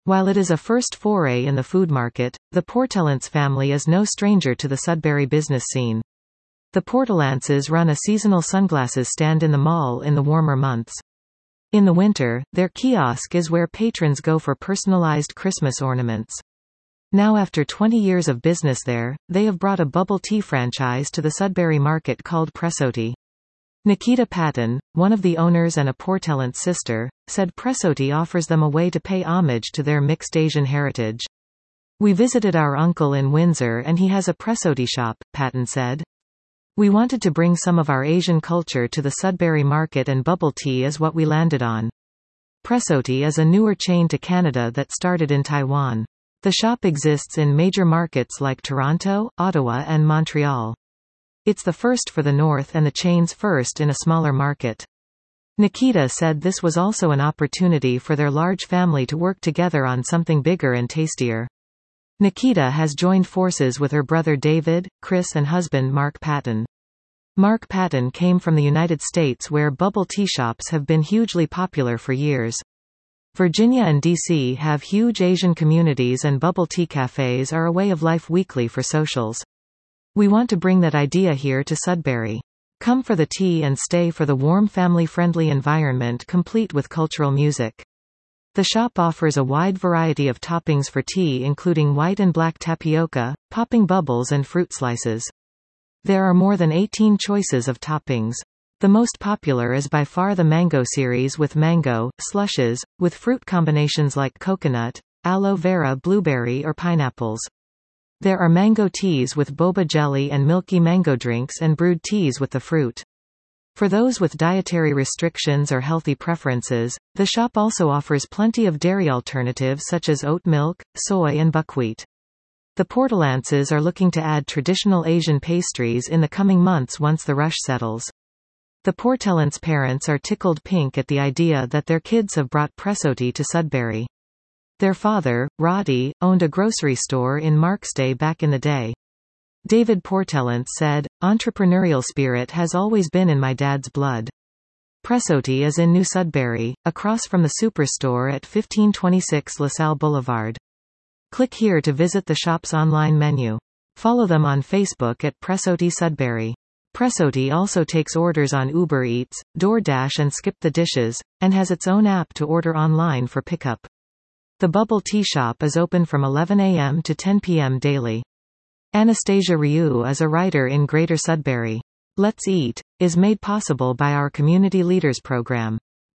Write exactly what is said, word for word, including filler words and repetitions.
While it is a first foray in the food market, the Portellance family is no stranger to the Sudbury business scene. The Portellances run a seasonal sunglasses stand in the mall in the warmer months. In the winter, their kiosk is where patrons go for personalized Christmas ornaments. Now after twenty years of business there, they have brought a bubble tea franchise to the Sudbury market called Presotti. Nikita Patton, one of the owners and a Portellance sister, said Presotti offers them a way to pay homage to their mixed Asian heritage. "We visited our uncle in Windsor and he has a Presotti shop," Patton said. "We wanted to bring some of our Asian culture to the Sudbury market and bubble tea is what we landed on." Presotti is a newer chain to Canada that started in Taiwan. The shop exists in major markets like Toronto, Ottawa and Montreal. It's the first for the North and the chain's first in a smaller market. Nikita said this was also an opportunity for their large family to work together on something bigger and tastier. Nikita has joined forces with her brother David, Chris and husband Mark Patton. Mark Patton came from the United States where bubble tea shops have been hugely popular for years. Virginia and D C have huge Asian communities and bubble tea cafes are a way of life weekly for socials. "We want to bring that idea here to Sudbury. Come for the tea and stay for the warm family-friendly environment complete with cultural music." The shop offers a wide variety of toppings for tea including white and black tapioca, popping bubbles and fruit slices. There are more than eighteen choices of toppings. The most popular is by far the mango series with mango, slushes, with fruit combinations like coconut, aloe vera blueberry or pineapples. There are mango teas with boba jelly and milky mango drinks and brewed teas with the fruit. For those with dietary restrictions or healthy preferences, the shop also offers plenty of dairy alternatives such as oat milk, soy and buckwheat. The Portellances are looking to add traditional Asian pastries in the coming months once the rush settles. The Portellance parents are tickled pink at the idea that their kids have brought Presotti to Sudbury. Their father, Roddy, owned a grocery store in Markstay back in the day. David Portellance said, "Entrepreneurial spirit has always been in my dad's blood." Presotti is in New Sudbury, across from the Superstore at fifteen twenty-six LaSalle Boulevard. Click here to visit the shop's online menu. Follow them on Facebook at Presotti Sudbury. Presotti also takes orders on Uber Eats, DoorDash and Skip the Dishes, and has its own app to order online for pickup. The bubble tea shop is open from eleven a m to ten p m daily. Anastasia Ryu is a writer in Greater Sudbury. Let's Eat is made possible by our Community Leaders Program.